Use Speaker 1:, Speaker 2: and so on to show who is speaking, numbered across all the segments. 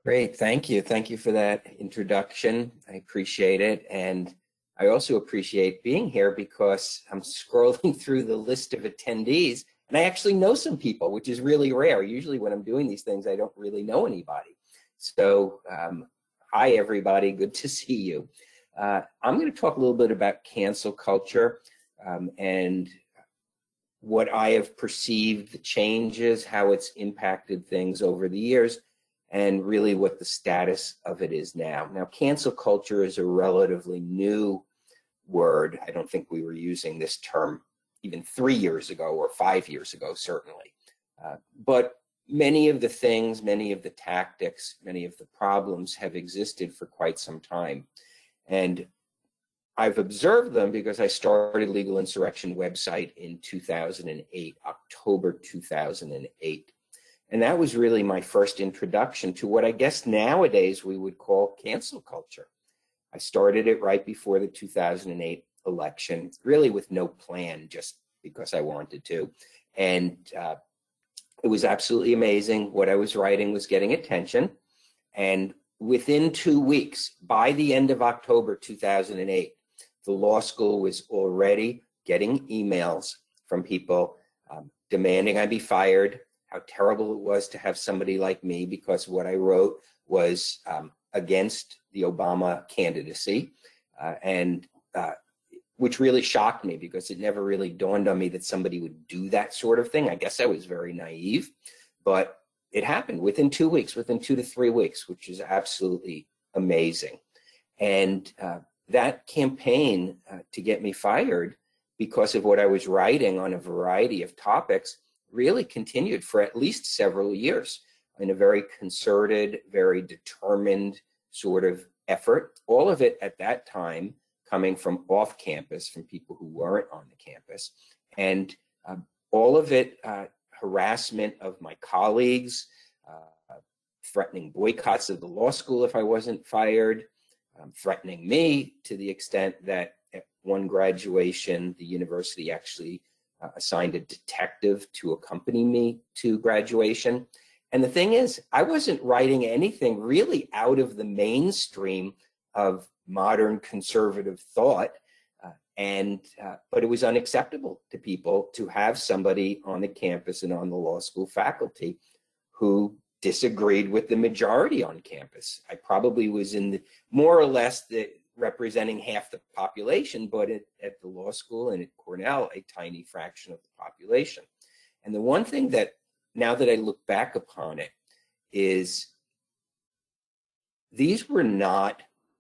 Speaker 1: Great, thank you. Thank you for that introduction. I appreciate it. And I also appreciate being here because I'm scrolling through the list of attendees and I actually know some people, which is really rare. Usually when I'm doing these things, I don't really know anybody. So, hi everybody, good to see you. I'm going to talk a little bit about cancel culture and what I have perceived, the changes, how it's impacted things over the years, and really what the status of it is now. Now, cancel culture is a relatively new word. I don't think we were using this term even 3 years ago or 5 years ago, certainly. But many of the things, many of the tactics, many of the problems have existed for quite some time. And I've observed them because I started Legal Insurrection website in 2008, October 2008. And that was really my first introduction to what I guess nowadays we would call cancel culture. I started it right before the 2008 election, really with no plan, just because I wanted to. And it was absolutely amazing. What I was writing was getting attention. And within 2 weeks, by the end of October 2008, the law school was already getting emails from people demanding I be fired, how terrible it was to have somebody like me because what I wrote was against the Obama candidacy, and which really shocked me because it never really dawned on me that somebody would do that sort of thing. I guess I was very naive, but it happened within 2 weeks, within 2 to 3 weeks, which is absolutely amazing. And that campaign to get me fired because of what I was writing on a variety of topics really continued for at least several years in a very concerted, very determined sort of effort. All of it at that time coming from off campus, from people who weren't on the campus. And all of it harassment of my colleagues, threatening boycotts of the law school if I wasn't fired, threatening me to the extent that at one graduation, the university actually assigned a detective to accompany me to graduation. And the thing is, I wasn't writing anything really out of the mainstream of modern conservative thought, but it was unacceptable to people to have somebody on the campus and on the law school faculty who disagreed with the majority on campus. I probably was in the more or less representing half the population, but at the law school and at Cornell, a tiny fraction of the population. And the one thing that, now that I look back upon it, is these were not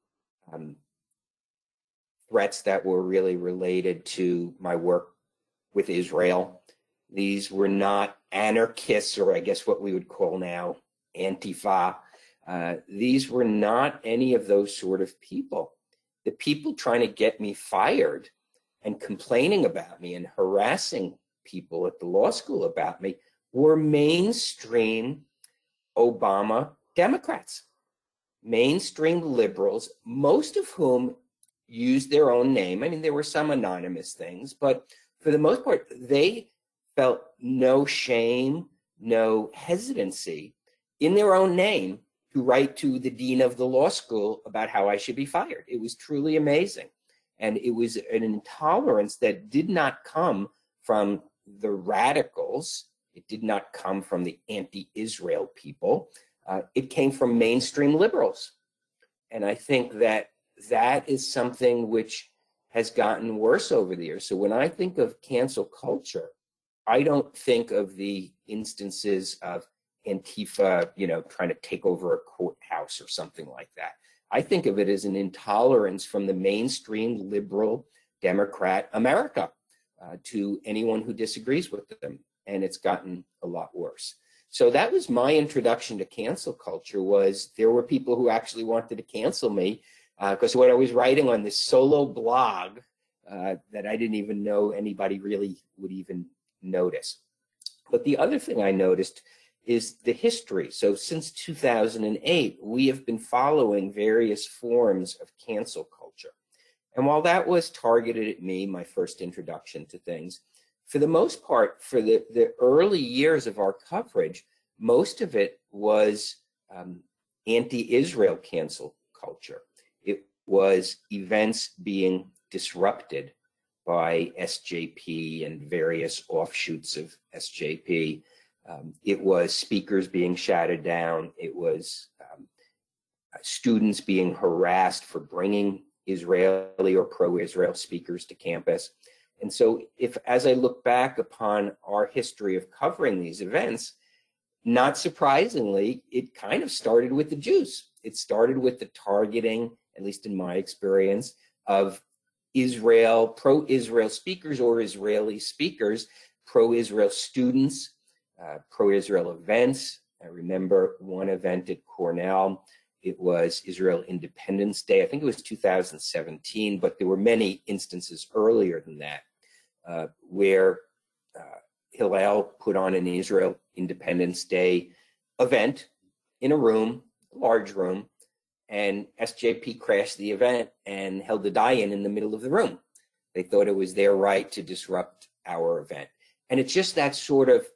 Speaker 1: threats that were really related to my work with Israel. These were not anarchists, or I guess what we would call now Antifa. These were not any of those sort of people. The people trying to get me fired and complaining about me and harassing people at the law school about me were mainstream Obama Democrats, mainstream liberals, most of whom used their own name. I mean, there were some anonymous things, but for the most part, they felt no shame, no hesitancy in their own name to write to the dean of the law school about how I should be fired. It was truly amazing. And it was an intolerance that did not come from the radicals. It did not come from the anti-Israel people. It came from mainstream liberals. And I think that that is something which has gotten worse over the years. So when I think of cancel culture, I don't think of the instances of Antifa, trying to take over a courthouse or something like that. I think of it as an intolerance from the mainstream liberal Democrat America to anyone who disagrees with them. And it's gotten a lot worse. So that was my introduction to cancel culture. Was there were people who actually wanted to cancel me because what I was writing on this solo blog that I didn't even know anybody really would even notice. But the other thing I noticed is the history. So since 2008, we have been following various forms of cancel culture. And while that was targeted at me, my first introduction to things, for the most part, for the early years of our coverage, most of it was anti-Israel cancel culture. It was events being disrupted by SJP and various offshoots of SJP. It was speakers being shouted down. It was students being harassed for bringing Israeli or pro-Israel speakers to campus. And so as I look back upon our history of covering these events, not surprisingly, it kind of started with the Jews. It started with the targeting, at least in my experience, of Israel, pro-Israel speakers or Israeli speakers, pro-Israel students, pro-Israel events. I remember one event at Cornell. It was Israel Independence Day. I think it was 2017, but there were many instances earlier than that where Hillel put on an Israel Independence Day event in a room, a large room, and SJP crashed the event and held a die-in in the middle of the room. They thought it was their right to disrupt our event. And it's just that sort of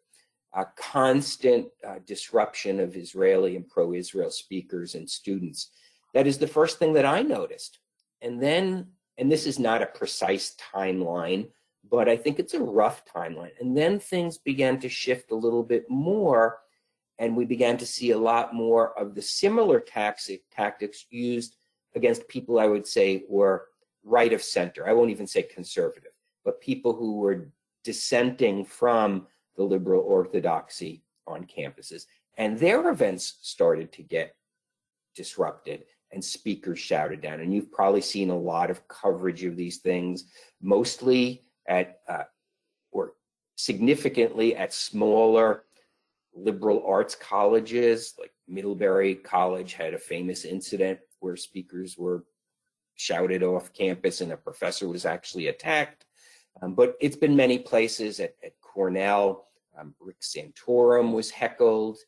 Speaker 1: constant disruption of Israeli and pro-Israel speakers and students. That is the first thing that I noticed. And then, and this is not a precise timeline, but I think it's a rough timeline. And then things began to shift a little bit more, and we began to see a lot more of the similar tactics used against people I would say were right of center. I won't even say conservative, but people who were dissenting from the liberal orthodoxy on campuses. And their events started to get disrupted and speakers shouted down. And you've probably seen a lot of coverage of these things, mostly at, or significantly at smaller liberal arts colleges, like Middlebury College had a famous incident where speakers were shouted off campus and a professor was actually attacked. But it's been many places. At Cornell, Rick Santorum was heckled.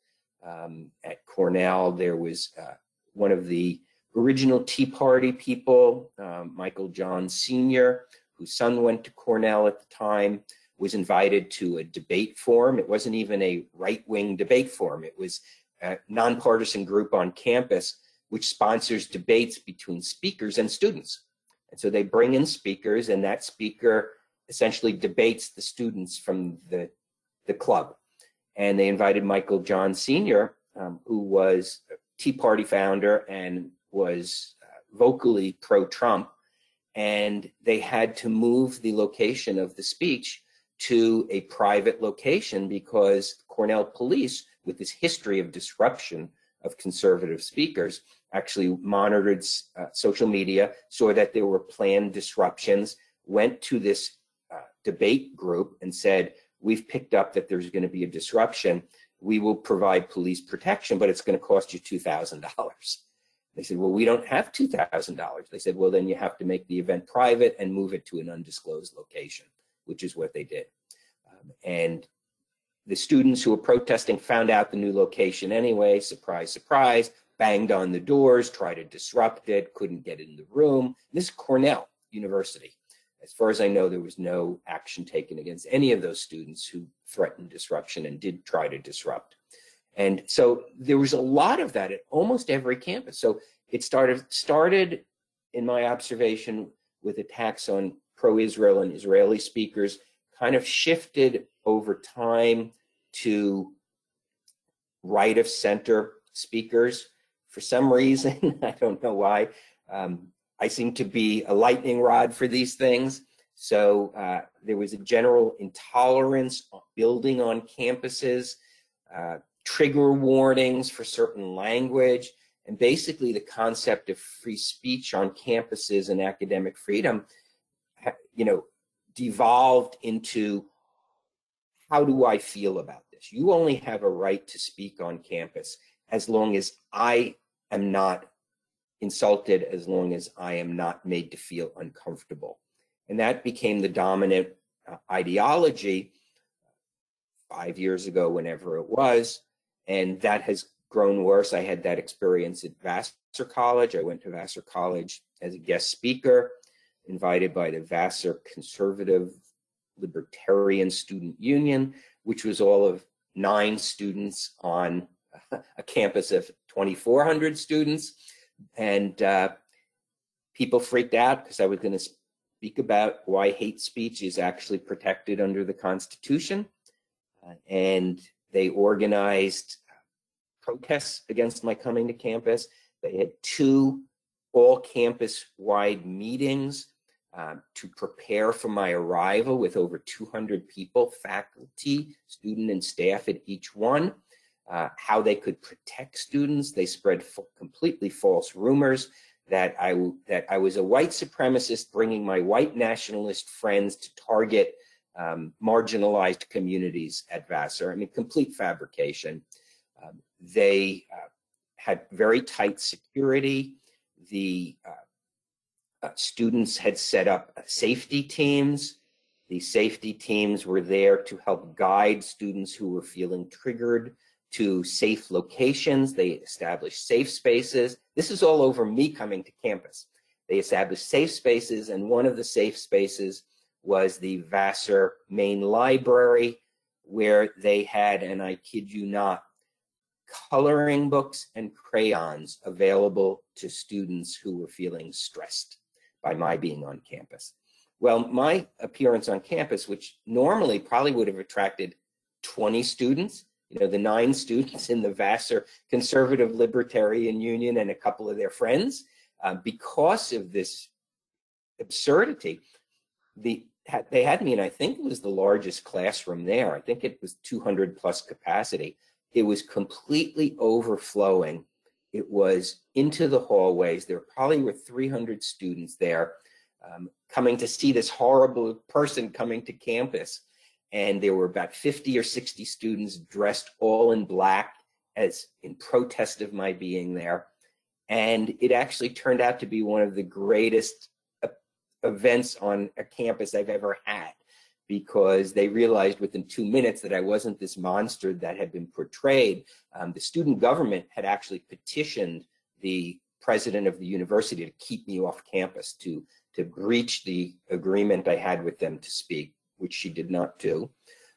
Speaker 1: At Cornell, there was one of the original Tea Party people, Michael Johns Sr., whose son went to Cornell at the time, was invited to a debate forum. It wasn't even a right-wing debate forum. It was a nonpartisan group on campus which sponsors debates between speakers and students. And so they bring in speakers, and that speaker essentially debates the students from the club. And they invited Michael Johns Sr., who was a Tea Party founder and was vocally pro-Trump, and they had to move the location of the speech to a private location because Cornell police, with this history of disruption of conservative speakers, actually monitored social media, saw that there were planned disruptions, went to this debate group and said, we've picked up that there's going to be a disruption. We will provide police protection, but it's going to cost you $2,000. They said, well, we don't have $2,000. They said, well, then you have to make the event private and move it to an undisclosed location, which is what they did. And the students who were protesting found out the new location anyway, surprise, surprise, banged on the doors, tried to disrupt it, couldn't get in the room. This is Cornell University. As far as I know, there was no action taken against any of those students who threatened disruption and did try to disrupt. And so there was a lot of that at almost every campus. So it started in my observation with attacks on pro-Israel and Israeli speakers, kind of shifted over time to right of center speakers. For some reason, I don't know why, I seem to be a lightning rod for these things. So there was a general intolerance building on campuses, trigger warnings for certain language, and basically the concept of free speech on campuses and academic freedom, devolved into, how do I feel about this? You only have a right to speak on campus as long as I am not insulted, as long as I am not made to feel uncomfortable. And that became the dominant ideology 5 years ago, whenever it was, and that has grown worse. I had that experience at Vassar College. I went to Vassar College as a guest speaker, invited by the Vassar Conservative Libertarian Student Union, which was all of 9 students on a campus of 2,400 students. And people freaked out because I was going to speak about why hate speech is actually protected under the Constitution. And they organized protests against my coming to campus. They had 2 all-campus-wide meetings to prepare for my arrival with over 200 people, faculty, student, and staff at each one, how they could protect students. They spread completely false rumors that I was a white supremacist bringing my white nationalist friends to target marginalized communities at Vassar. I mean, complete fabrication. They had very tight security. The students had set up safety teams. The safety teams were there to help guide students who were feeling triggered to safe locations. They established safe spaces. This is all over me coming to campus. They established safe spaces, and one of the safe spaces was the Vassar main library, where they had, and I kid you not, coloring books and crayons available to students who were feeling stressed by my being on campus. Well, my appearance on campus, which normally probably would have attracted 20 students, you know, the 9 students in the Vassar Conservative Libertarian Union and a couple of their friends, because of this absurdity, they had me, and I think it was the largest classroom there. I think it was 200 plus capacity. It was completely overflowing. It was into the hallways. There probably were 300 students there coming to see this horrible person coming to campus. And there were about 50 or 60 students dressed all in black as in protest of my being there. And it actually turned out to be one of the greatest events on a campus I've ever had, because they realized within 2 minutes that I wasn't this monster that had been portrayed. The student government had actually petitioned the president of the university to keep me off campus, to breach the agreement I had with them to speak, which she did not do.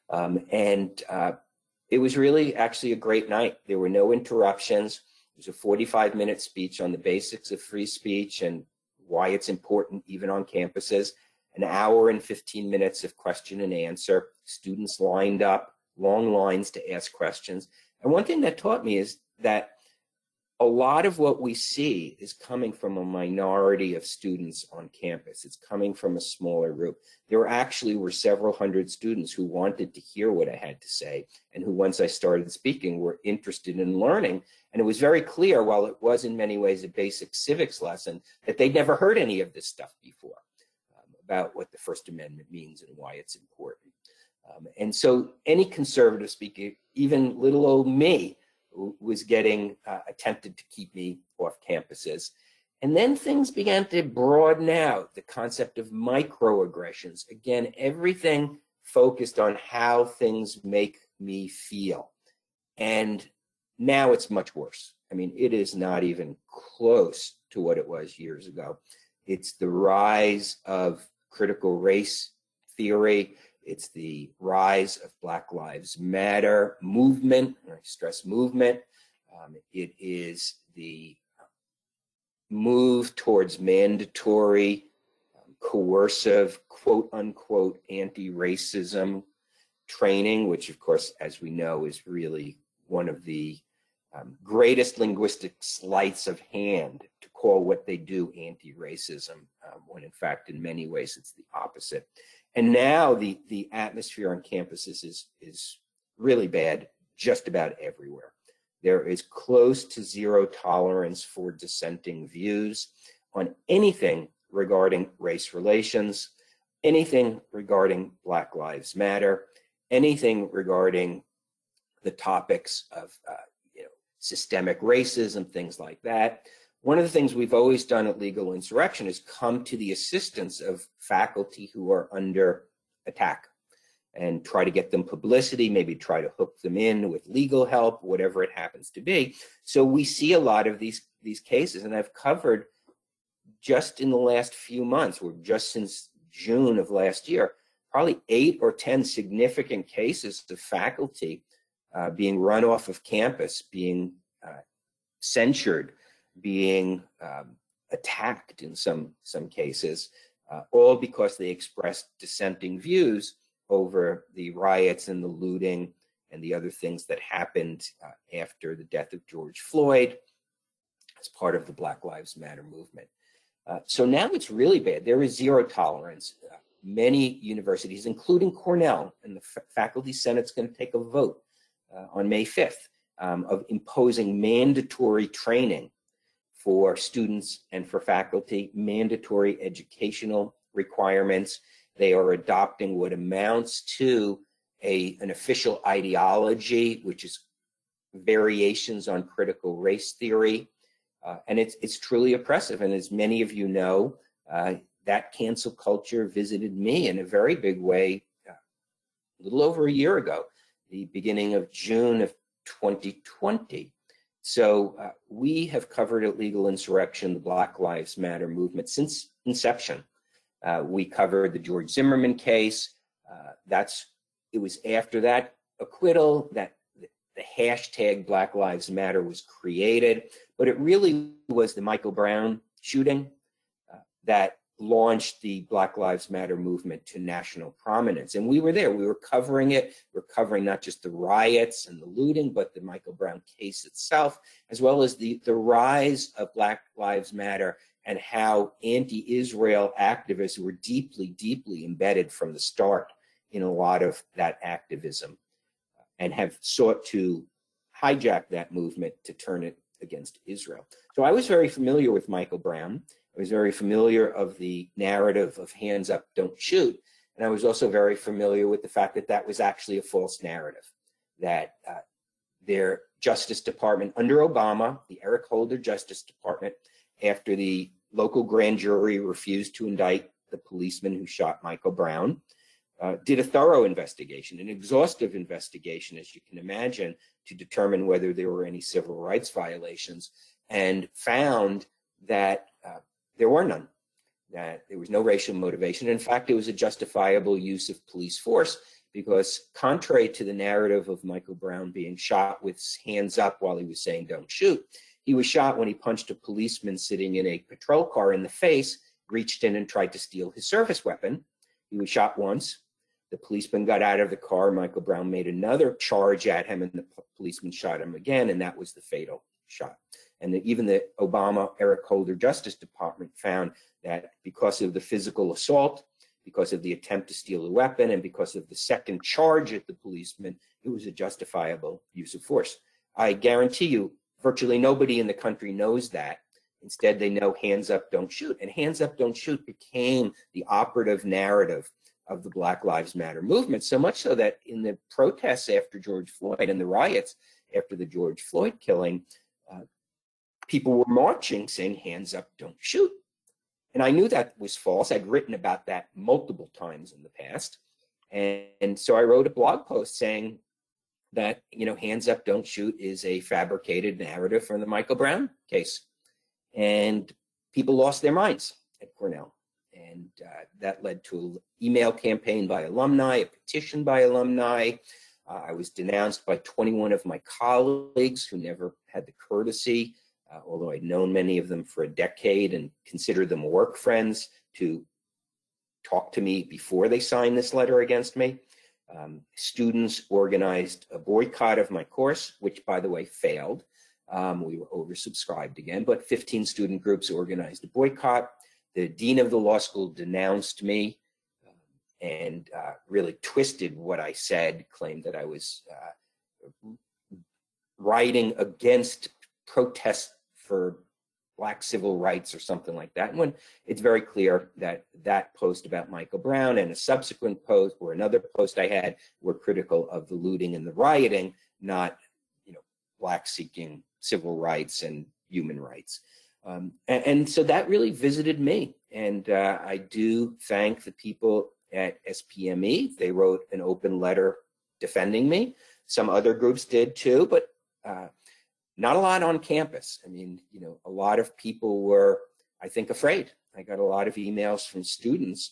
Speaker 1: It was really actually a great night. There were no interruptions. It was a 45-minute speech on the basics of free speech and why it's important even on campuses. An hour and 15 minutes of question and answer. Students lined up, long lines to ask questions. And one thing that taught me is that a lot of what we see is coming from a minority of students on campus. It's coming from a smaller group. There actually were several hundred students who wanted to hear what I had to say, and who, once I started speaking, were interested in learning. And it was very clear, while it was in many ways a basic civics lesson, that they'd never heard any of this stuff before, about what the First Amendment means and why it's important. And so any conservative speaker, even little old me, was getting attempted to keep me off campuses. And then things began to broaden out, the concept of microaggressions. Again, everything focused on how things make me feel. And now it's much worse. I mean, it is not even close to what it was years ago. It's the rise of critical race theory. It's the rise of Black Lives Matter movement, or stress movement. It is the move towards mandatory, coercive, quote unquote, anti-racism training, which of course, as we know, is really one of the greatest linguistic sleights of hand to call what they do anti-racism, when in fact, in many ways, it's the opposite. And now the atmosphere on campuses is really bad just about everywhere. There is close to zero tolerance for dissenting views on anything regarding race relations, anything regarding Black Lives Matter, anything regarding the topics of systemic racism, things like that. One of the things we've always done at Legal Insurrection is come to the assistance of faculty who are under attack and try to get them publicity, maybe try to hook them in with legal help, whatever it happens to be. So we see a lot of these cases, and I've covered just in the last few months, or just since June of last year, probably 8 or 10 significant cases of faculty being run off of campus, being censured, being attacked in some cases, all because they expressed dissenting views over the riots and the looting and the other things that happened after the death of George Floyd as part of the Black Lives Matter movement. So now it's really bad. There is zero tolerance. Many universities, including Cornell, and the faculty senate's going to take a vote on May 5th of imposing mandatory training for students and for faculty, mandatory educational requirements. They are adopting what amounts to an official ideology, which is variations on critical race theory. And it's truly oppressive. And as many of you know, that cancel culture visited me in a very big way a little over a year ago, the beginning of June of 2020. So we have covered at Legal Insurrection the Black Lives Matter movement since inception. We covered the George Zimmerman case. It was after that acquittal that the hashtag Black Lives Matter was created, but it really was the Michael Brown shooting that launched the Black Lives Matter movement to national prominence. And we were there, we were covering it. We were covering not just the riots and the looting, but the Michael Brown case itself, as well as the rise of Black Lives Matter and how anti-Israel activists were deeply, deeply embedded from the start in a lot of that activism and have sought to hijack that movement to turn it against Israel. So I was very familiar with Michael Brown. I was very familiar of the narrative of hands up, don't shoot. And I was also very familiar with the fact that that was actually a false narrative, that their Justice Department under Obama, the Eric Holder Justice Department, after the local grand jury refused to indict the policeman who shot Michael Brown, did a thorough investigation, an exhaustive investigation, as you can imagine, to determine whether there were any civil rights violations, and found that there were none, that there was no racial motivation. In fact, it was a justifiable use of police force because, contrary to the narrative of Michael Brown being shot with hands up while he was saying don't shoot, he was shot when he punched a policeman sitting in a patrol car in the face, reached in and tried to steal his service weapon. He was shot once. The policeman got out of the car. Michael Brown made another charge at him, and the policeman shot him again, and that was the fatal shot. And even the Obama Eric Holder Justice Department found that because of the physical assault, because of the attempt to steal a weapon, and because of the second charge at the policeman, it was a justifiable use of force. I guarantee you, virtually nobody in the country knows that. Instead, they know hands up, don't shoot. And hands up, don't shoot became the operative narrative of the Black Lives Matter movement, so much so that in the protests after George Floyd and the riots after the George Floyd killing, people were marching saying, hands up, don't shoot. And I knew that was false. I'd written about that multiple times in the past. And so I wrote a blog post saying that, hands up, don't shoot is a fabricated narrative from the Michael Brown case. And people lost their minds at Cornell. And that led to an email campaign by alumni, a petition by alumni. I was denounced by 21 of my colleagues who never had the courtesy, although I'd known many of them for a decade and considered them work friends, to talk to me before they signed this letter against me. Students organized a boycott of my course, which, by the way, failed. We were oversubscribed again, but 15 student groups organized a boycott. The dean of the law school denounced me and really twisted what I said, claimed that I was writing against protests for Black civil rights or something like that. And when it's very clear that that post about Michael Brown and a subsequent post or another post I had were critical of the looting and the rioting, not Black seeking civil rights and human rights. And so that really visited me. And I do thank the people at SPME. They wrote an open letter defending me. Some other groups did too, but not a lot on campus. I mean, a lot of people were, I think, afraid. I got a lot of emails from students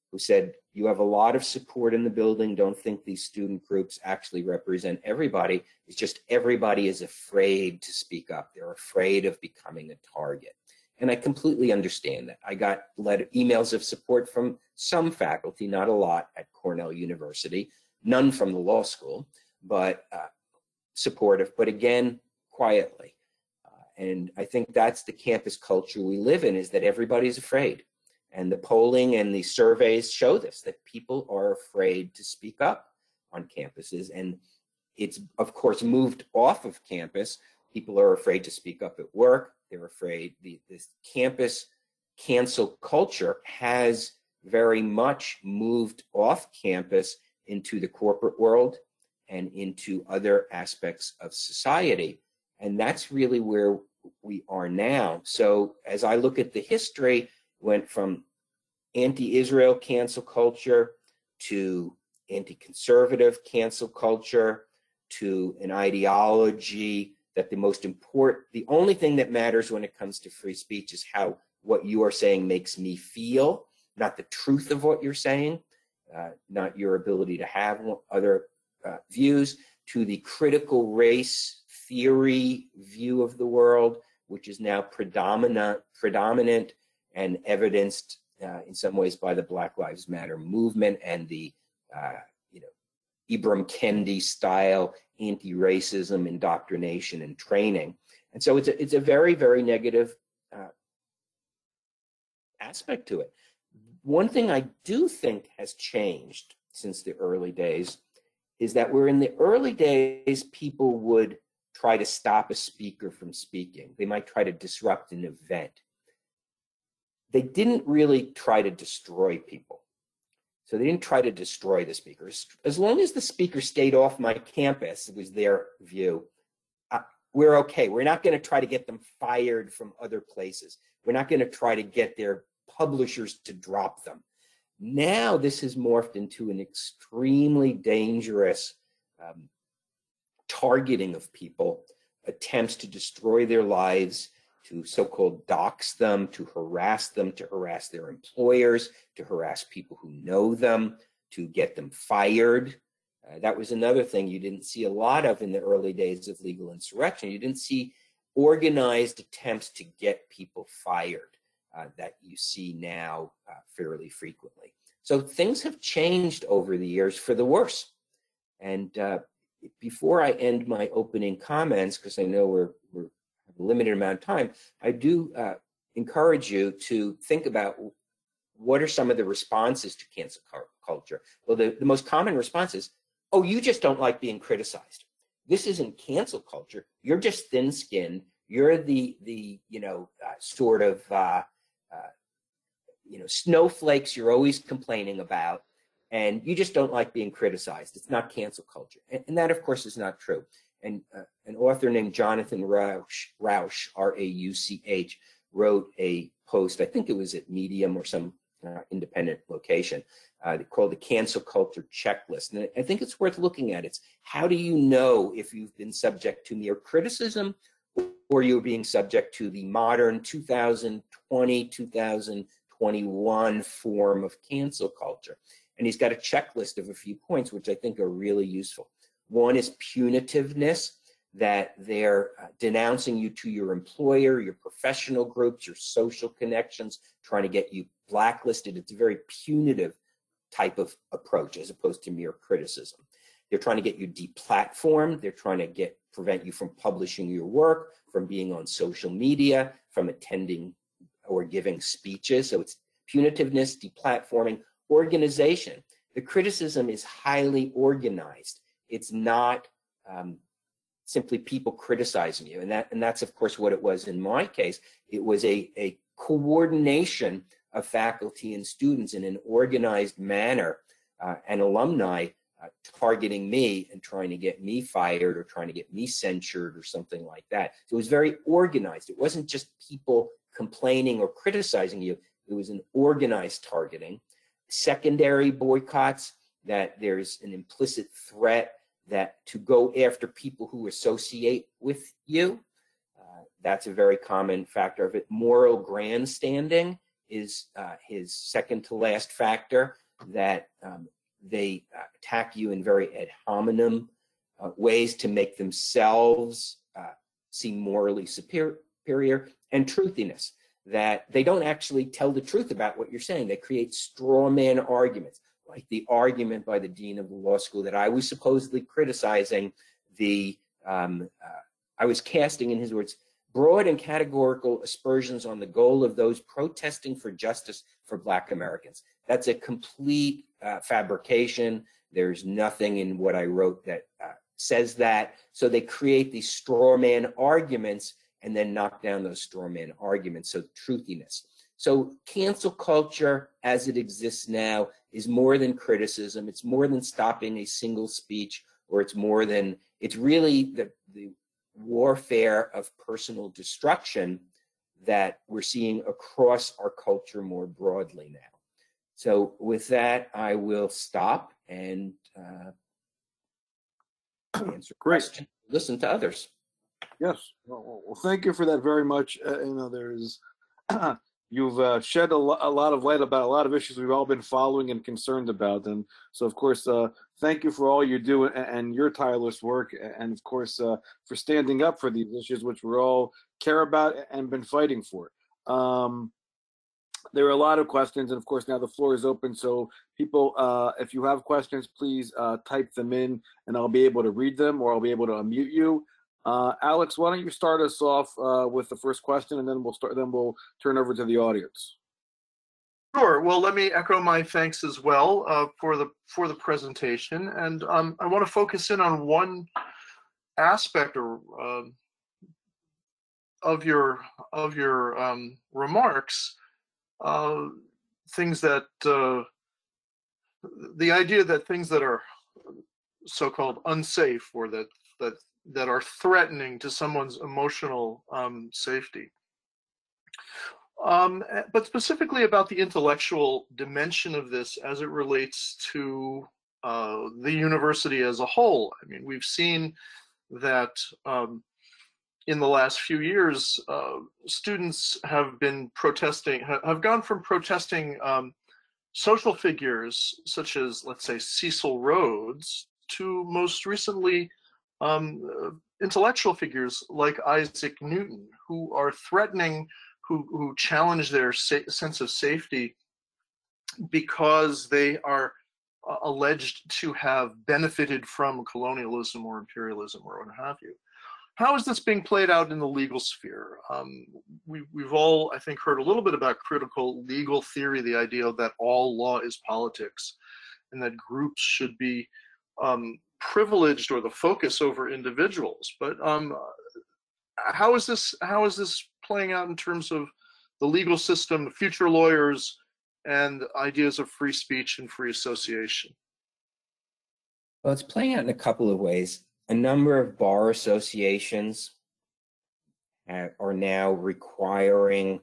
Speaker 1: who said, you have a lot of support in the building. Don't think these student groups actually represent everybody. It's just everybody is afraid to speak up. They're afraid of becoming a target. And I completely understand that. I got emails of support from some faculty, not a lot, at Cornell University, none from the law school, but supportive, but again, quietly. And I think that's the campus culture we live in, is that everybody's afraid. And the polling and the surveys show this, that people are afraid to speak up on campuses. And it's, of course, moved off of campus. People are afraid to speak up at work. They're afraid. This campus cancel culture has very much moved off campus into the corporate world and into other aspects of society. And that's really where we are now. So as I look at the history, went from anti-Israel cancel culture to anti-conservative cancel culture to an ideology that the only thing that matters when it comes to free speech is how what you are saying makes me feel, not the truth of what you're saying, not your ability to have other views, to the critical race theory view of the world, which is now predominant and evidenced in some ways by the Black Lives Matter movement and the Ibram Kendi style anti-racism indoctrination and training. And so it's a very, very negative aspect to it. One thing I do think has changed since the early days is that where in the early days people would try to stop a speaker from speaking. They might try to disrupt an event. They didn't really try to destroy people. So they didn't try to destroy the speakers. As long as the speaker stayed off my campus, it was their view, we're okay. We're not going to try to get them fired from other places. We're not going to try to get their publishers to drop them. Now this has morphed into an extremely dangerous targeting of people, attempts to destroy their lives, to so-called dox them, to harass their employers, to harass people who know them, to get them fired. That was another thing you didn't see a lot of in the early days of legal insurrection. You didn't see organized attempts to get people fired that you see now fairly frequently. So things have changed over the years for the worse. And before I end my opening comments, because I know we're have a limited amount of time, I do encourage you to think about what are some of the responses to cancel culture. Well, the most common response is, oh, you just don't like being criticized. This isn't cancel culture. You're just thin-skinned. You're the sort of snowflakes you're always complaining about, and you just don't like being criticized. It's not cancel culture. And that, of course, is not true. And an author named Jonathan Rauch, R-A-U-C-H, wrote a post, I think it was at Medium or some independent location, called the Cancel Culture Checklist. And I think it's worth looking at. It's how do you know if you've been subject to mere criticism or you're being subject to the modern 2020, 2021 form of cancel culture. And he's got a checklist of a few points, which I think are really useful. One is punitiveness, that they're denouncing you to your employer, your professional groups, your social connections, trying to get you blacklisted. It's a very punitive type of approach as opposed to mere criticism. They're trying to get you deplatformed. They're trying to prevent you from publishing your work, from being on social media, from attending or giving speeches. So it's punitiveness, deplatforming, organization. The criticism is highly organized. It's not simply people criticizing you. And that's, of course, what it was in my case. It was a coordination of faculty and students in an organized manner and alumni targeting me and trying to get me fired or trying to get me censured or something like that. So it was very organized. It wasn't just people complaining or criticizing you. It was an organized targeting. Secondary boycotts, that there's an implicit threat that to go after people who associate with you. That's a very common factor of it. Moral grandstanding is his second to last factor, that they attack you in very ad hominem ways to make themselves seem morally superior, and truthiness, that they don't actually tell the truth about what you're saying. They create straw man arguments, like the argument by the dean of the law school that I was supposedly criticizing I was casting, in his words, broad and categorical aspersions on the goal of those protesting for justice for Black Americans. That's a complete fabrication. There's nothing in what I wrote that says that. So they create these straw man arguments and then knock down those straw man arguments. So truthiness. So cancel culture as it exists now is more than criticism. It's more than stopping a single speech, or it's really the warfare of personal destruction that we're seeing across our culture more broadly now. So with that, I will stop and answer questions, listen to others.
Speaker 2: Yes, well, thank you for that very much. There's you've shed a lot of light about a lot of issues we've all been following and concerned about, and so of course, thank you for all you do and your tireless work, and of course for standing up for these issues which we all care about and been fighting for. There are a lot of questions, and of course now the floor is open, so people, if you have questions, please type them in and I'll be able to read them, or I'll be able to unmute you. Alex, why don't you start us off with the first question, and then we'll turn over to the audience.
Speaker 3: Sure. Well, let me echo my thanks as well for the presentation, and I want to focus in on one aspect of your remarks. Things that the idea that things that are so-called unsafe, or that are threatening to someone's emotional safety. But specifically about the intellectual dimension of this as it relates to the university as a whole. I mean, we've seen that in the last few years, students have been protesting, have gone from protesting social figures such as, let's say, Cecil Rhodes, to most recently intellectual figures like Isaac Newton, who are threatening, who challenge their sense of safety because they are alleged to have benefited from colonialism or imperialism or what have you. How is this being played out in the legal sphere? We've all, I think, heard a little bit about critical legal theory, the idea that all law is politics, and that groups should be privileged or the focus over individuals. But how is this playing out in terms of the legal system, future lawyers, and ideas of free speech and free association?
Speaker 1: Well, it's playing out in a couple of ways. A number of bar associations are now requiring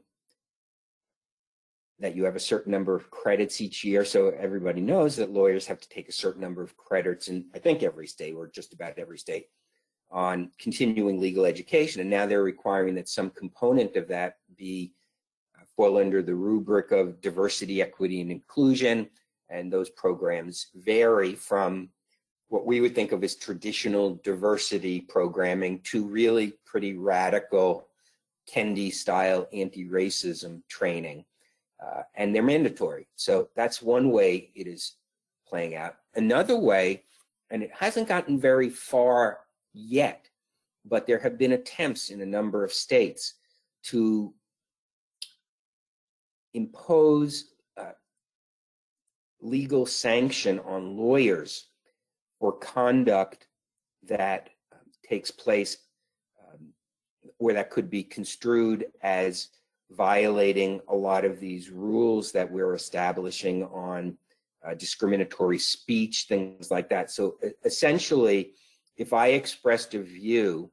Speaker 1: that you have a certain number of credits each year. So everybody knows that lawyers have to take a certain number of credits in, I think, every state, or just about every state, on continuing legal education. And now they're requiring that some component of that fall under the rubric of diversity, equity, and inclusion. And those programs vary from what we would think of as traditional diversity programming to really pretty radical Kendi-style anti-racism training. And they're mandatory. So that's one way it is playing out. Another way, and it hasn't gotten very far yet, but there have been attempts in a number of states to impose legal sanction on lawyers for conduct that takes place where that could be construed as violating a lot of these rules that we're establishing on discriminatory speech, things like that. So essentially, if I expressed a view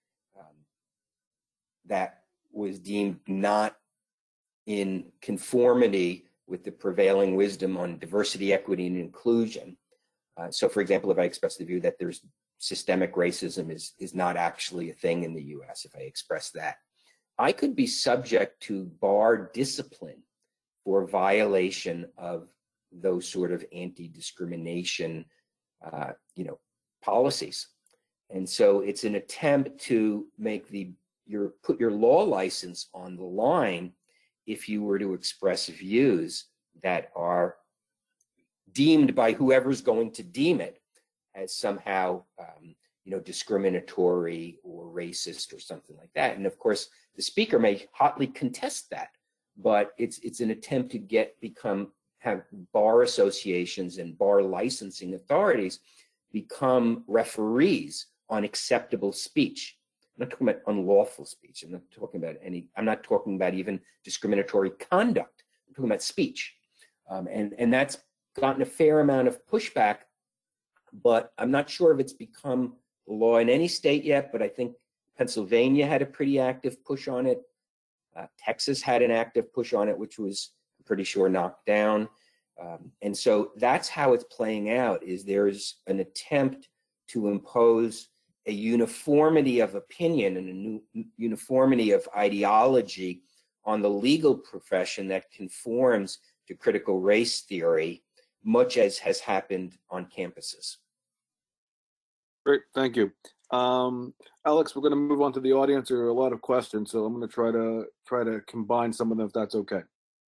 Speaker 1: that was deemed not in conformity with the prevailing wisdom on diversity, equity, and inclusion, so for example, if I express the view that there's systemic racism is not actually a thing in the US, if I express that, I could be subject to bar discipline for violation of those sort of anti-discrimination, policies. And so it's an attempt to make put your law license on the line if you were to express views that are deemed by whoever's going to deem it as somehow, discriminatory or racist or something like that. And of course, the speaker may hotly contest that, but it's an attempt to have bar associations and bar licensing authorities become referees on acceptable speech. I'm not talking about unlawful speech. I'm not talking about even discriminatory conduct. I'm talking about speech. And that's gotten a fair amount of pushback, but I'm not sure if it's become law in any state yet, but I think Pennsylvania had a pretty active push on it. Texas had an active push on it, which was, I'm pretty sure, knocked down. And so that's how it's playing out, is there's an attempt to impose a uniformity of opinion and a new uniformity of ideology on the legal profession that conforms to critical race theory, much as has happened on campuses.
Speaker 2: Great, thank you. Alex, we're going to move on to the audience. There are a lot of questions, so I'm going to try to combine some of them if that's okay.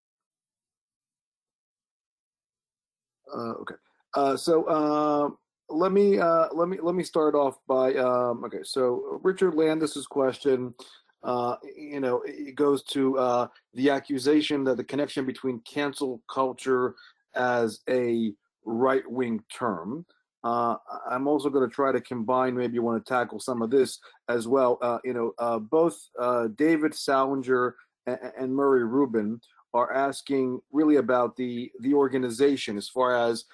Speaker 2: Okay. So let me start off by okay. So Richard Landis's question, it goes to the accusation that the connection between cancel culture as a right-wing term. I'm also going to try to combine, maybe you want to tackle some of this as well. Both David Salinger and Murray Rubin are asking really about the organization, as far as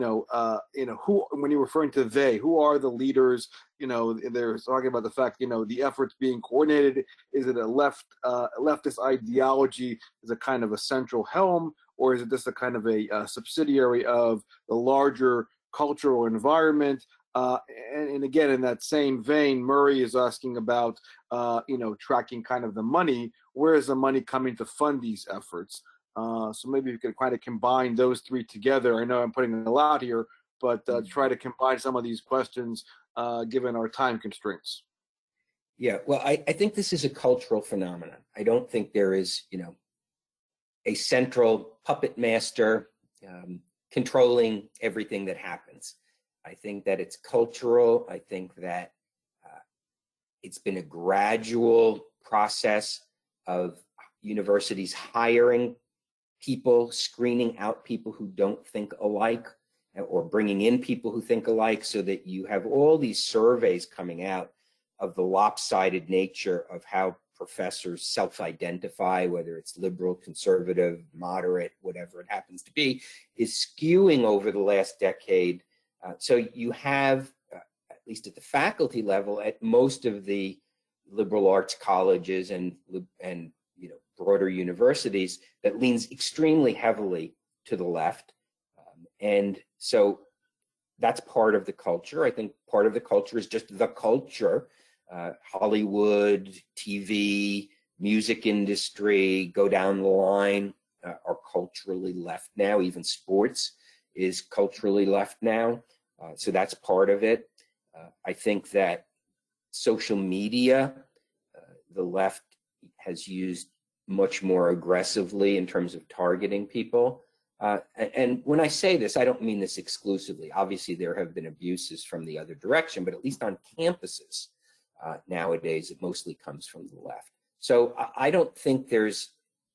Speaker 2: who, when you're referring to they, who are the leaders? They're talking about the fact, the efforts being coordinated. Is it a leftist ideology? Is it kind of a central helm, or is it just a kind of a subsidiary of the larger cultural environment? And again, in that same vein, Murray is asking about, tracking kind of the money. Where is the money coming to fund these efforts? So maybe you could kind of combine those three together. I know I'm putting a lot here, but try to combine some of these questions given our time constraints.
Speaker 1: Yeah, well, I think this is a cultural phenomenon. I don't think there is, a central puppet master controlling everything that happens. I think that it's cultural. I think that it's been a gradual process of universities hiring people, screening out people who don't think alike, or bringing in people who think alike, so that you have all these surveys coming out of the lopsided nature of how professors self-identify, whether it's liberal, conservative, moderate, whatever it happens to be, is skewing over the last decade. So you have, at least at the faculty level, at most of the liberal arts colleges and broader universities, that leans extremely heavily to the left. And so that's part of the culture. I think part of the culture is just the culture. Hollywood, TV, music industry, go down the line, are culturally left now. Even sports is culturally left now. So that's part of it. I think that social media, the left has used much more aggressively in terms of targeting people. And when I say this, I don't mean this exclusively. Obviously, there have been abuses from the other direction, but at least on campuses nowadays, it mostly comes from the left. So I don't think there's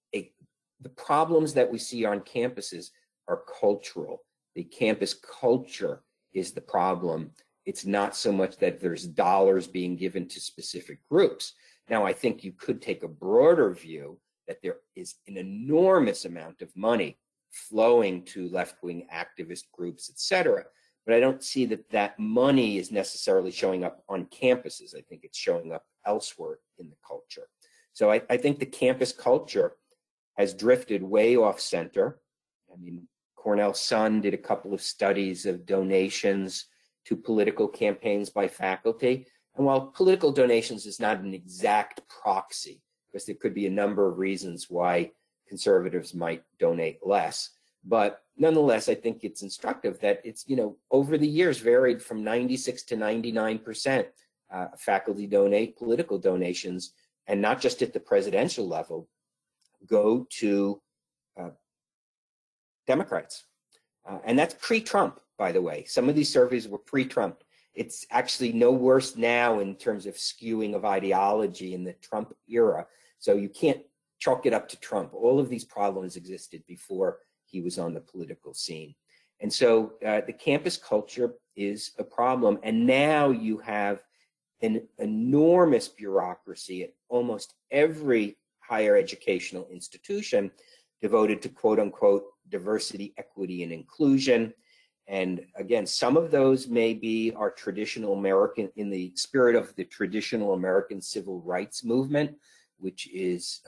Speaker 1: the problems that we see on campuses are cultural. The campus culture is the problem. It's not so much that there's dollars being given to specific groups. Now, I think you could take a broader view that there is an enormous amount of money flowing to left-wing activist groups, et cetera. But I don't see that that money is necessarily showing up on campuses. I think it's showing up elsewhere in the culture. So I think the campus culture has drifted way off center. I mean, Cornell Sun did a couple of studies of donations to political campaigns by faculty. And while political donations is not an exact proxy, because there could be a number of reasons why conservatives might donate less. But nonetheless, I think it's instructive that it's, over the years varied from 96 to 99% faculty donate, political donations, and not just at the presidential level, go to Democrats. And that's pre-Trump, by the way. Some of these surveys were pre-Trump. It's actually no worse now in terms of skewing of ideology in the Trump era. So you can't chalk it up to Trump. All of these problems existed before he was on the political scene. And so the campus culture is a problem. And now you have an enormous bureaucracy at almost every higher educational institution devoted to quote unquote diversity, equity, and inclusion. And again, some of those may be our traditional American, in the spirit of the traditional American civil rights movement, which is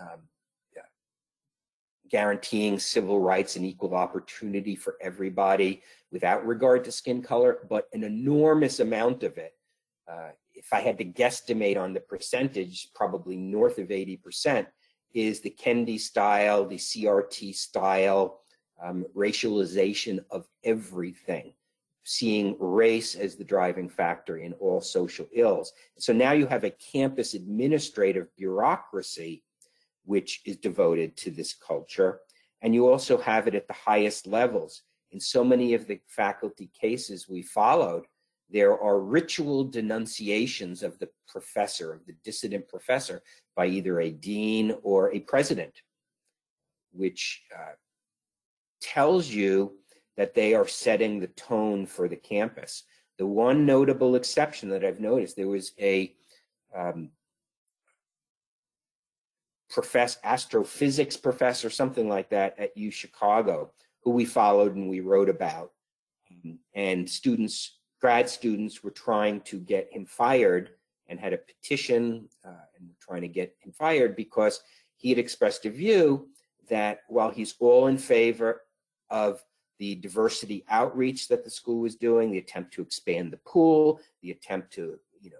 Speaker 1: guaranteeing civil rights and equal opportunity for everybody without regard to skin color. But an enormous amount of it, if I had to guesstimate on the percentage, probably north of 80%, is the Kendi style, the CRT style, racialization of everything, seeing race as the driving factor in all social ills. So now you have a campus administrative bureaucracy which is devoted to this culture. And you also have it at the highest levels. In so many of the faculty cases we followed, there are ritual denunciations of the professor, of the dissident professor, by either a dean or a president, which tells you that they are setting the tone for the campus. The one notable exception that I've noticed, there was a astrophysics professor, something like that, at U Chicago, who we followed and we wrote about. And grad students were trying to get him fired and had a petition and trying to get him fired because he had expressed a view that while he's all in favor of the diversity outreach that the school was doing, the attempt to expand the pool, the attempt to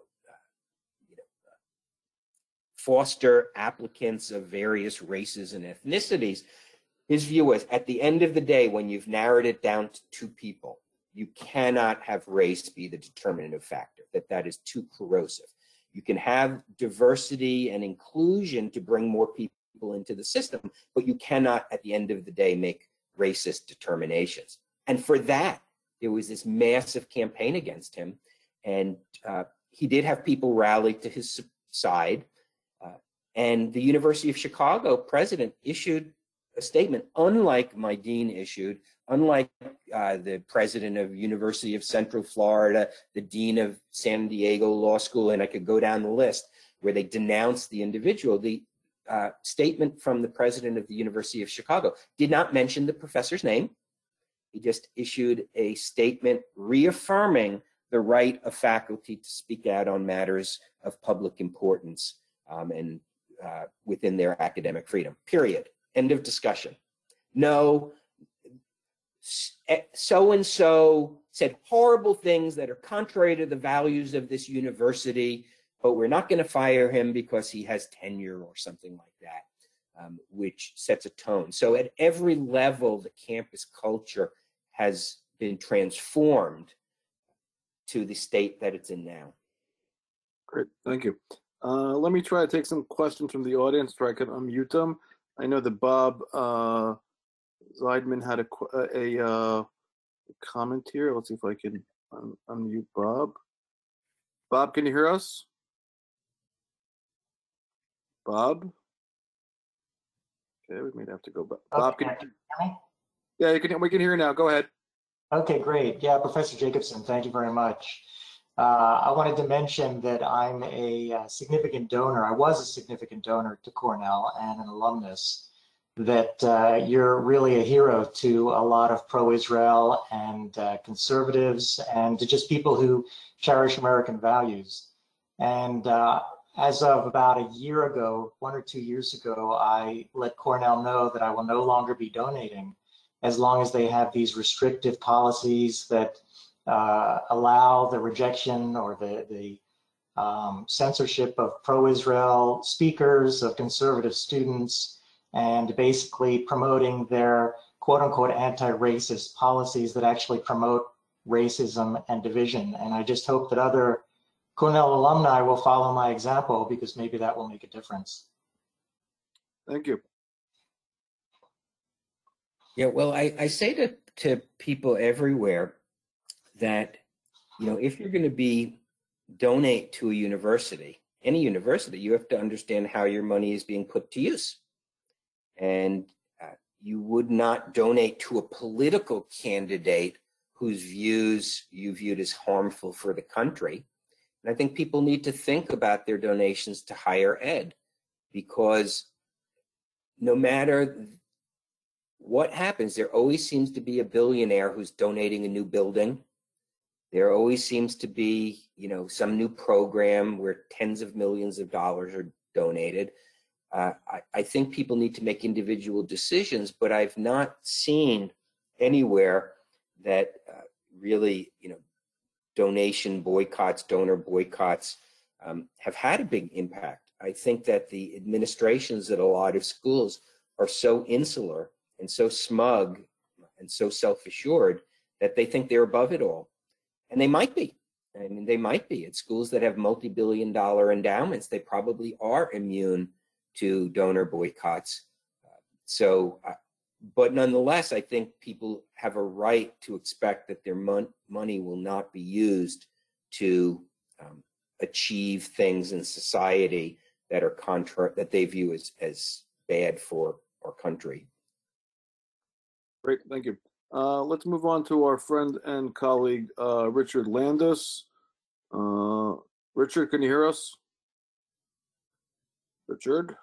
Speaker 1: foster applicants of various races and ethnicities, his view was, at the end of the day, when you've narrowed it down to two people, you cannot have race be the determinative factor, that is too corrosive. You can have diversity and inclusion to bring more people into the system, but you cannot, at the end of the day, make racist determinations. And for that, there was this massive campaign against him. And he did have people rally to his side. And the University of Chicago president issued a statement, unlike my dean issued, unlike the president of University of Central Florida, the dean of San Diego Law School, and I could go down the list, where they denounced the individual. The statement from the president of the University of Chicago did not mention the professor's name. He just issued a statement reaffirming the right of faculty to speak out on matters of public importance and within their academic freedom, period. End of discussion. No, so-and-so said horrible things that are contrary to the values of this university, but we're not going to fire him because he has tenure or something like that, which sets a tone. So at every level, the campus culture has been transformed to the state that it's in now.
Speaker 2: Great, thank you. Let me try to take some questions from the audience so I can unmute them. I know that Bob Zeidman had a comment here. Let's see if I can unmute Bob. Bob, can you hear us? Bob? Okay, we may have to go back. Bob,
Speaker 4: can you hear me?
Speaker 2: Yeah, we can hear you now. Go ahead.
Speaker 4: Okay, great. Yeah, Professor Jacobson, thank you very much. I wanted to mention that I'm a significant donor. I was a significant donor to Cornell and an alumnus. That you're really a hero to a lot of pro-Israel and conservatives and to just people who cherish American values. And as of about a year ago, 1 or 2 years ago, I let Cornell know that I will no longer be donating as long as they have these restrictive policies that allow the rejection or the censorship of pro-Israel speakers, of conservative students, and basically promoting their quote unquote anti-racist policies that actually promote racism and division. And I just hope that other Cornell alumni will follow my example, because maybe that will make a difference.
Speaker 2: Thank you.
Speaker 1: Yeah, well, I say to people everywhere that, if you're going to donate to a university, any university, you have to understand how your money is being put to use. And you would not donate to a political candidate whose views you viewed as harmful for the country. And I think people need to think about their donations to higher ed, because no matter what happens, there always seems to be a billionaire who's donating a new building. There always seems to be, some new program where tens of millions of dollars are donated. I think people need to make individual decisions, but I've not seen anywhere that really, donation boycotts, donor boycotts have had a big impact. I think that the administrations at a lot of schools are so insular and so smug and so self-assured that they think they're above it all. And they might be. I mean, they might be. At schools that have multi-billion-dollar endowments, they probably are immune to donor boycotts. But nonetheless, I think people have a right to expect that their money will not be used to achieve things in society that are that they view as bad for our country.
Speaker 2: Great, thank you. Let's move on to our friend and colleague, Richard Landis. Richard, can you hear us? Richard?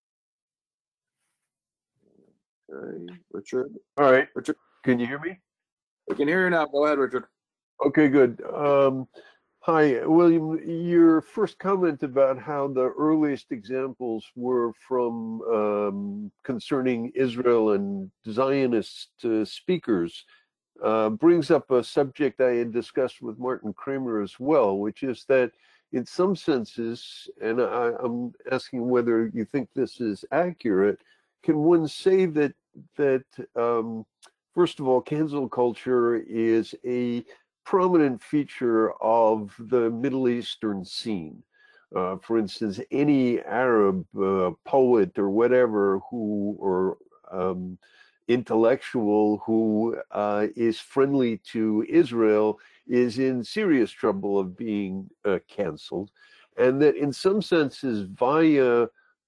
Speaker 2: Okay, Richard.
Speaker 5: All right.
Speaker 2: Richard,
Speaker 5: Can you hear me?
Speaker 2: we can hear you now. Go ahead, Richard.
Speaker 5: Okay, good. Hi, William. Your first comment about how the earliest examples were from concerning Israel and Zionist speakers brings up a subject I had discussed with Martin Kramer as well, which is that in some senses, and I'm asking whether you think this is accurate, can one say that first of all, cancel culture is a prominent feature of the Middle Eastern scene? For instance, any Arab poet or whatever or intellectual who is friendly to Israel is in serious trouble of being canceled, and that in some senses, via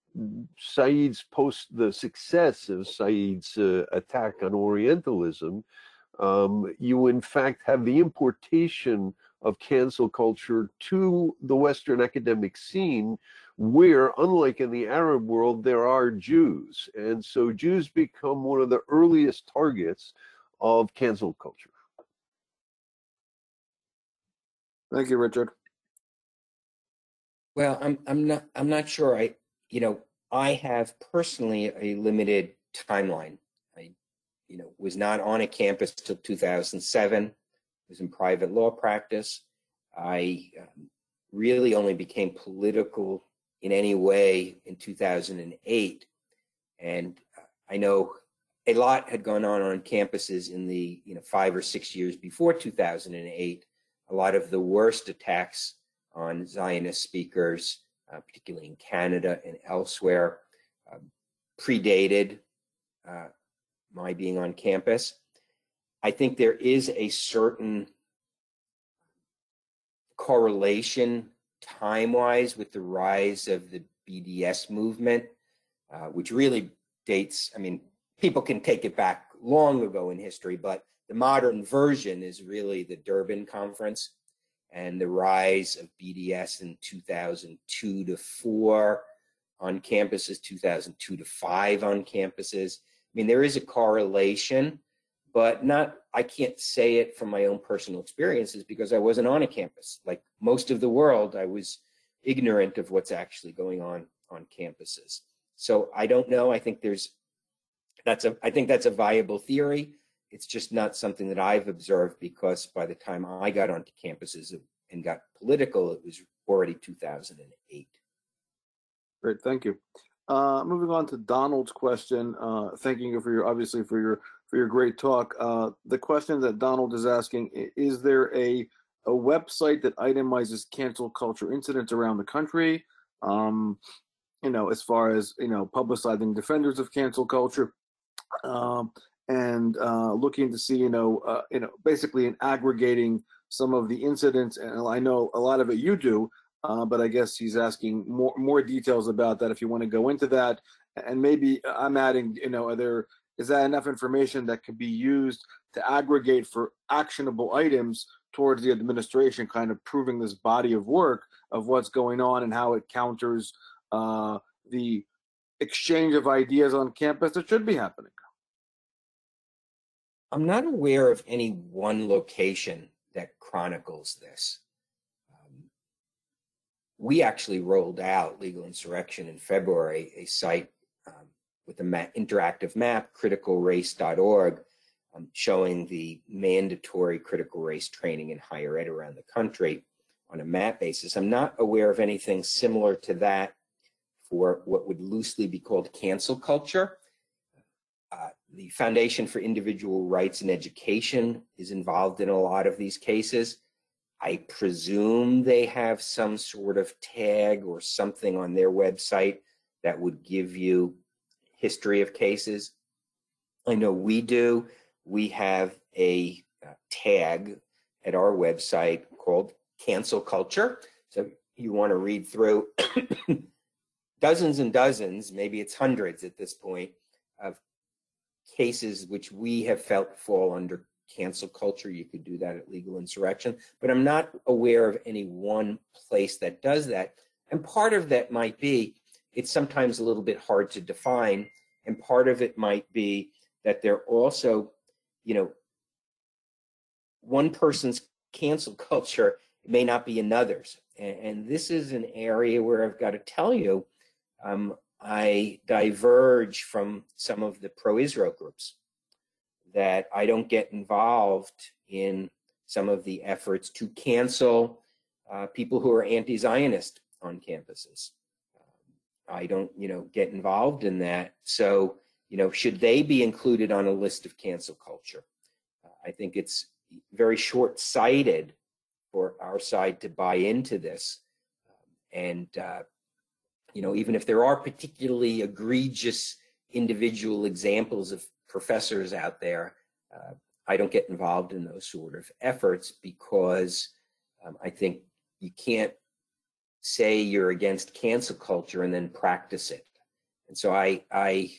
Speaker 5: the success of Said's attack on Orientalism, you in fact have the importation of cancel culture to the Western academic scene, where, unlike in the Arab world, there are Jews. And so Jews become one of the earliest targets of cancel culture.
Speaker 2: Thank you, Richard.
Speaker 1: Well, I'm not sure. I have personally a limited timeline. I, was not on a campus till 2007. Was in private law practice. I really only became political in any way in 2008. And I know a lot had gone on campuses in the 5 or 6 years before 2008. A lot of the worst attacks on Zionist speakers, particularly in Canada and elsewhere, predated my being on campus. I think there is a certain correlation time-wise with the rise of the BDS movement, which really dates, people can take it back long ago in history, but the modern version is really the Durban Conference and the rise of BDS in 2002 to 4 on campuses, 2002 to 5 on campuses. There is a correlation, but I can't say it from my own personal experiences because I wasn't on a campus. Like most of the world, I was ignorant of what's actually going on campuses. So I don't know. I think that's a viable theory. It's just not something that I've observed, because by the time I got onto campuses and got political, it was already 2008.
Speaker 2: Great, thank you. Moving on to Donald's question. Thanking you for your obviously for your great talk. The question that Donald is asking: is there a website that itemizes cancel culture incidents around the country? As far as publicizing defenders of cancel culture, and looking to see basically in aggregating some of the incidents. And I know a lot of it you do. But I guess he's asking more details about that if you want to go into that. And maybe I'm adding, is that enough information that could be used to aggregate for actionable items towards the administration, kind of proving this body of work of what's going on and how it counters the exchange of ideas on campus that should be happening?
Speaker 1: I'm not aware of any one location that chronicles this. We actually rolled out Legal Insurrection in February, a site with an interactive map, criticalrace.org, showing the mandatory critical race training in higher ed around the country on a map basis. I'm not aware of anything similar to that for what would loosely be called cancel culture. The Foundation for Individual Rights and Education is involved in a lot of these cases. I presume they have some sort of tag or something on their website that would give you history of cases. I know we do. We have a tag at our website called Cancel Culture. So you want to read through dozens and dozens, maybe it's hundreds at this point, of cases which we have felt fall under cancel culture. You could do that at Legal Insurrection, but I'm not aware of any one place that does that. And part of that might be it's sometimes a little bit hard to define, and part of it might be that they're also, one person's cancel culture may not be another's. And this is an area where I've got to tell you, I diverge from some of the pro-Israel groups, that I don't get involved in some of the efforts to cancel people who are anti-Zionist on campuses. I don't, get involved in that. So, should they be included on a list of cancel culture? I think it's very short-sighted for our side to buy into this. And, even if there are particularly egregious individual examples of professors out there, I don't get involved in those sort of efforts because I think you can't say you're against cancel culture and then practice it. And so I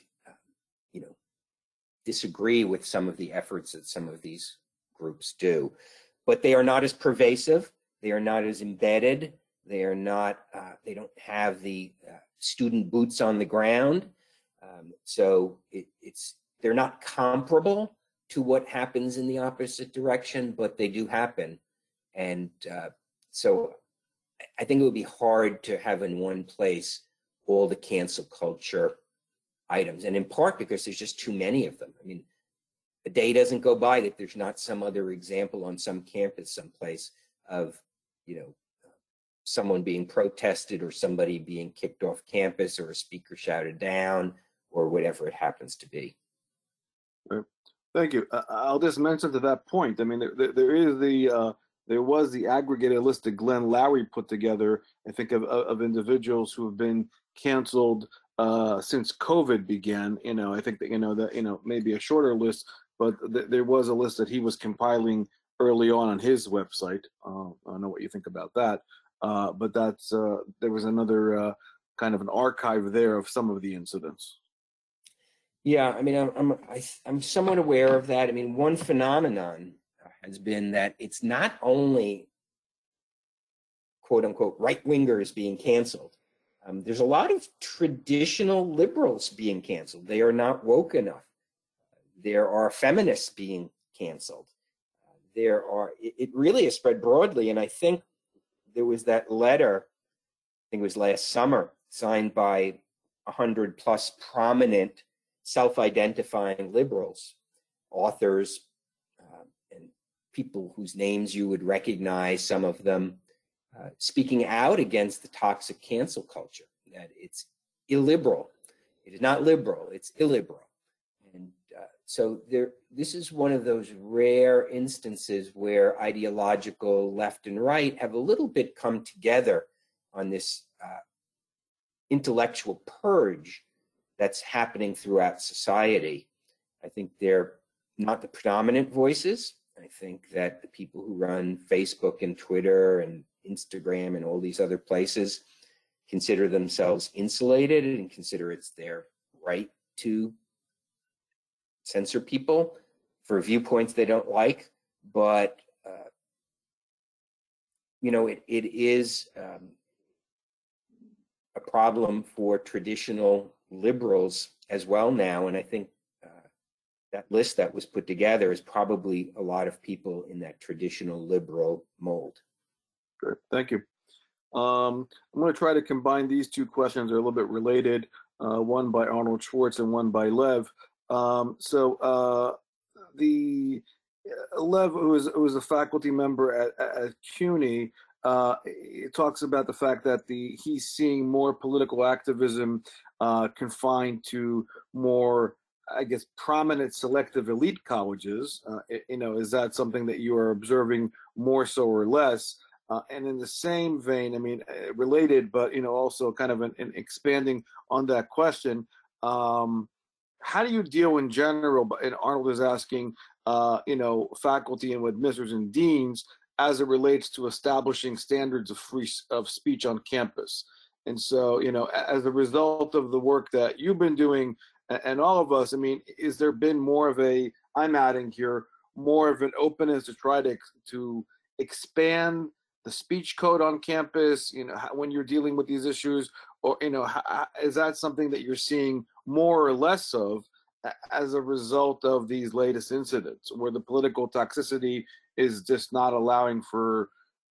Speaker 1: disagree with some of the efforts that some of these groups do, but they are not as pervasive. They are not as embedded. They are not, they don't have the student boots on the ground. So they're not comparable to what happens in the opposite direction, but they do happen. And so I think it would be hard to have in one place all the cancel culture items, and in part because there's just too many of them. I mean, a day doesn't go by that there's not some other example on some campus someplace of, someone being protested or somebody being kicked off campus or a speaker shouted down or whatever it happens to be.
Speaker 2: Thank you. I'll just mention to that point. I mean, there was the aggregated list that Glenn Lowry put together, I think, of individuals who have been canceled since COVID began. I think that, maybe a shorter list, but there was a list that he was compiling early on his website. I don't know what you think about that. But there was another kind of an archive there of some of the incidents.
Speaker 1: Yeah, I mean, I'm somewhat aware of that. I mean, one phenomenon has been that it's not only quote unquote right-wingers being canceled. There's a lot of traditional liberals being canceled. They are not woke enough. There are feminists being canceled. It really has spread broadly, and I think there was that letter, I think it was last summer, signed by 100+ prominent self-identifying liberals, authors, and people whose names you would recognize, some of them, speaking out against the toxic cancel culture, that it's illiberal It is not liberal, it's illiberal. And so this is one of those rare instances where ideological left and right have a little bit come together on this intellectual purge that's happening throughout society. I think they're not the predominant voices. I think that the people who run Facebook and Twitter and Instagram and all these other places consider themselves insulated and consider it's their right to censor people for viewpoints they don't like. But, it is a problem for traditional liberals as well now. And I think that list that was put together is probably a lot of people in that traditional liberal mold.
Speaker 2: Great, thank you. I'm going to try to combine these two questions. They're a little bit related, one by Arnold Schwartz and one by Lev. The Lev, who is a faculty member at CUNY, it talks about the fact that he's seeing more political activism confined to more, I guess, prominent selective elite colleges. Is that something that you are observing more so or less? And in the same vein, I mean, related, but also kind of an expanding on that question, how do you deal in general? And Arnold is asking, faculty and administrators and deans as it relates to establishing standards of speech on campus. And so, as a result of the work that you've been doing, and all of us, I mean, is there been more of I'm adding here, more of an openness to try to expand the speech code on campus, when you're dealing with these issues, or, is that something that you're seeing more or less of as a result of these latest incidents where the political toxicity is just not allowing for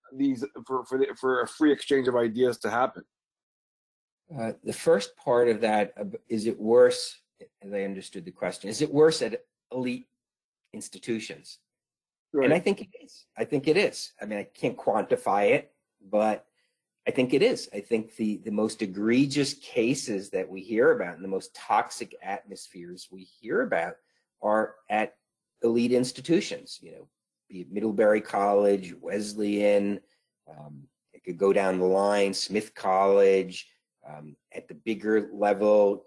Speaker 2: a free exchange of ideas to happen?
Speaker 1: The first part of that, is it worse, as I understood the question, is it worse at elite institutions? Right. And I think it is. I mean, I can't quantify it, but I think it is. I think the most egregious cases that we hear about and the most toxic atmospheres we hear about are at elite institutions, be it Middlebury College, Wesleyan, it could go down the line, Smith College, at the bigger level,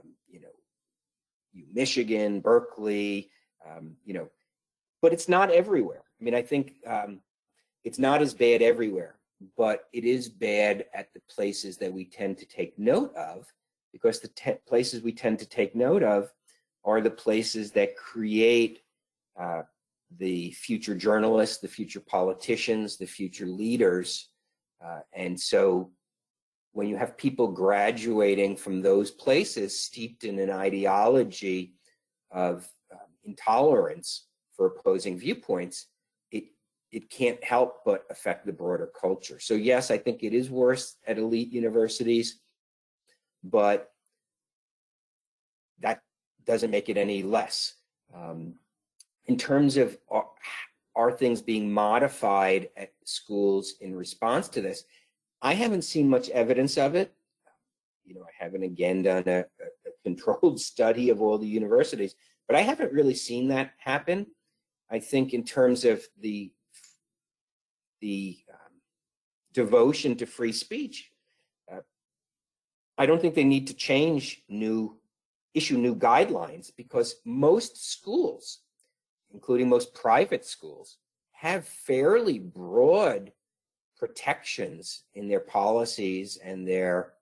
Speaker 1: Michigan, Berkeley, but it's not everywhere. I mean, I think it's not as bad everywhere, but it is bad at the places that we tend to take note of, because the places we tend to take note of are the places that create the future journalists, the future politicians, the future leaders. And so when you have people graduating from those places steeped in an ideology of intolerance for opposing viewpoints, it can't help but affect the broader culture. So yes, I think it is worse at elite universities, but that doesn't make it any less. In terms of are things being modified at schools in response to this, I haven't seen much evidence of it. I haven't again done a controlled study of all the universities, but I haven't really seen that happen. I think in terms of the devotion to free speech, I don't think they need to issue new guidelines, because most schools, including most private schools, have fairly broad protections in their policies and their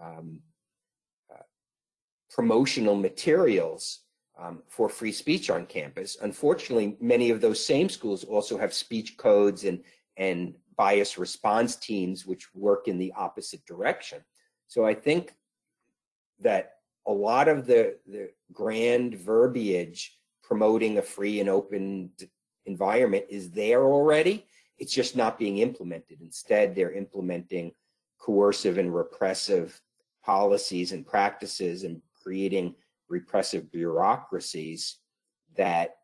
Speaker 1: promotional materials for free speech on campus. Unfortunately, many of those same schools also have speech codes and bias response teams which work in the opposite direction. So I think that a lot of the grand verbiage promoting a free and open environment is there already. It's just not being implemented. Instead, they're implementing coercive and repressive policies and practices and creating repressive bureaucracies that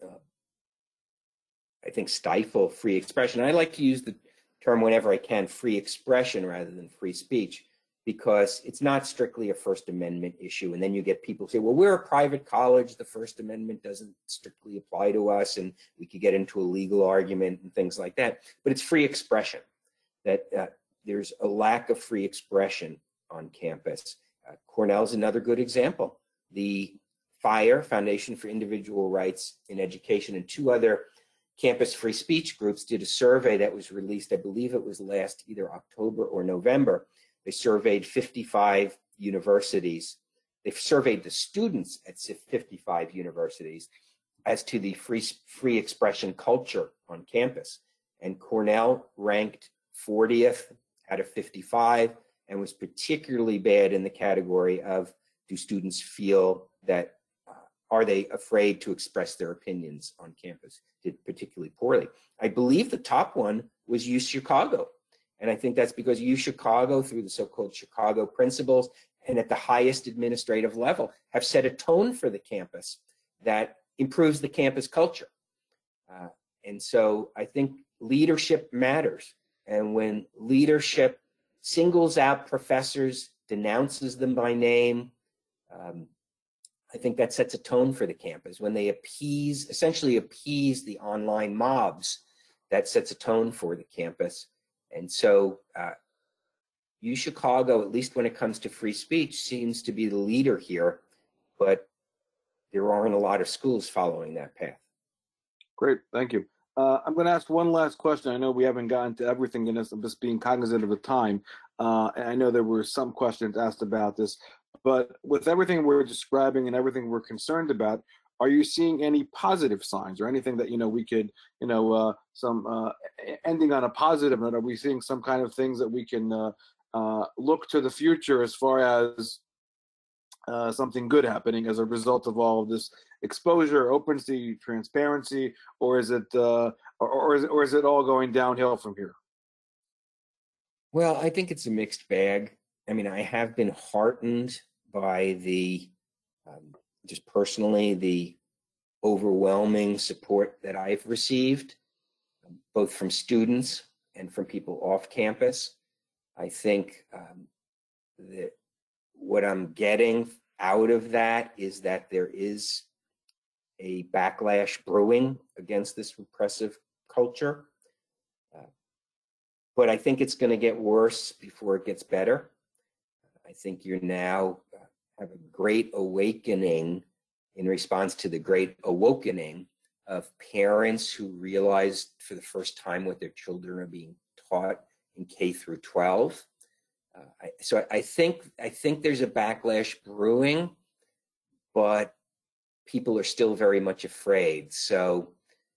Speaker 1: I think stifle free expression. I like to use the term whenever I can, free expression rather than free speech, because it's not strictly a First Amendment issue. And then you get people say, well, we're a private college. The First Amendment doesn't strictly apply to us. And we could get into a legal argument and things like that. But it's free expression. That there's a lack of free expression on campus. Cornell's another good example. The FIRE, Foundation for Individual Rights in Education, and two other campus free speech groups did a survey that was released, I believe it was last either October or November. They surveyed 55 universities. They surveyed the students at 55 universities as to the free expression culture on campus. And Cornell ranked 40th out of 55 and was particularly bad in the category of, do students feel that, are they afraid to express their opinions on campus? Did particularly poorly. I believe the top one was UChicago. And I think that's because UChicago, through the so-called Chicago principles, and at the highest administrative level, have set a tone for the campus that improves the campus culture. And so I think leadership matters. And when leadership singles out professors, denounces them by name, I think that sets a tone for the campus. When they essentially appease the online mobs, that sets a tone for the campus. And so UChicago, at least when it comes to free speech, seems to be the leader here, but there aren't a lot of schools following that path.
Speaker 2: Great, thank you. I'm going to ask one last question. I know we haven't gotten to everything in this. I'm just being cognizant of the time. And I know there were some questions asked about this, but with everything we're describing and everything we're concerned about, are you seeing any positive signs or anything that, we could, ending on a positive note? Are we seeing some kind of things that we can look to the future as far as something good happening as a result of all of this exposure, openness, transparency, or is it all going downhill from here?
Speaker 1: Well, I think it's a mixed bag. I mean, I have been heartened by just personally, the overwhelming support that I've received, both from students and from people off campus. I think that what I'm getting out of that is that there is a backlash brewing against this repressive culture. But I think it's going to get worse before it gets better. I think you're now have a great awakening in response to the great awakening of parents who realized for the first time what their children are being taught in K through 12. So I think there's a backlash brewing, but people are still very much afraid. So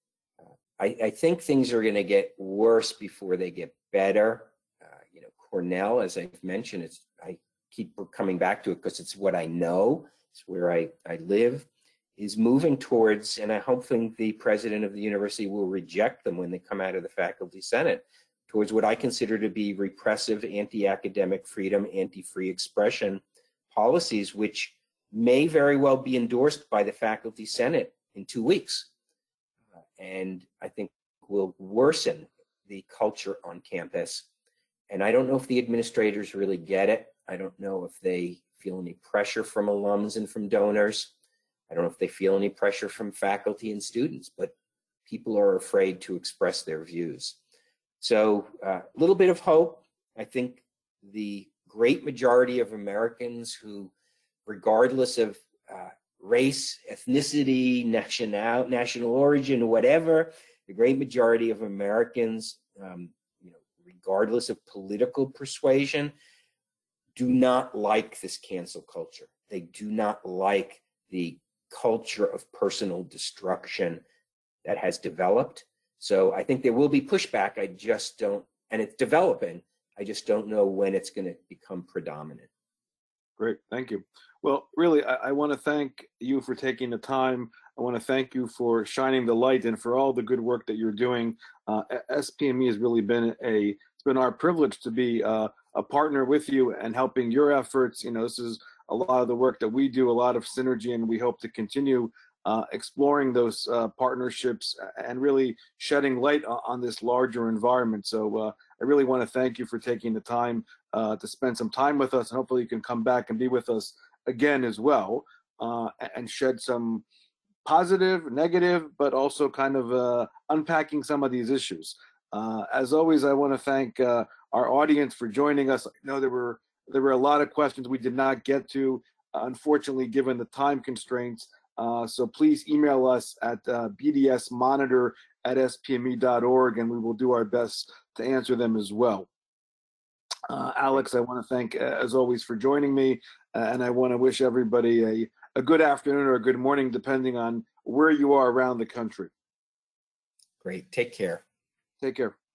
Speaker 1: I think things are going to get worse before they get better. Cornell, as I've mentioned, I keep coming back to it because it's what I know, it's where I live, is moving towards, and I hope the president of the university will reject them when they come out of the faculty senate, towards what I consider to be repressive, anti-academic freedom, anti-free expression policies, which may very well be endorsed by the faculty senate in 2 weeks. And I think will worsen the culture on campus. And I don't know if the administrators really get it. I don't know if they feel any pressure from alums and from donors. I don't know if they feel any pressure from faculty and students, but people are afraid to express their views. So a little bit of hope. I think the great majority of Americans who, regardless of race, ethnicity, national origin, whatever, the great majority of Americans, regardless of political persuasion, do not like this cancel culture. They do not like the culture of personal destruction that has developed. So I think there will be pushback. I just don't, and it's developing. I just don't know when it's going to become predominant.
Speaker 2: Great, thank you. Well, really, I want to thank you for taking the time. I want to thank you for shining the light and for all the good work that you're doing. SPME has really been it's been our privilege to be a partner with you and helping your efforts. This is a lot of the work that we do, a lot of synergy, and we hope to continue exploring those partnerships and really shedding light on this larger environment. So I really want to thank you for taking the time to spend some time with us, and hopefully you can come back and be with us again as well, and shed some positive, negative, but also kind of unpacking some of these issues. As always, I want to thank our audience for joining us. I know there were a lot of questions we did not get to, unfortunately, given the time constraints. So please email us at bdsmonitor@spme.org, and we will do our best to answer them as well. Alex, I want to thank, as always, for joining me, and I want to wish everybody a good afternoon or a good morning, depending on where you are around the country.
Speaker 1: Great. Take care.
Speaker 2: Take care.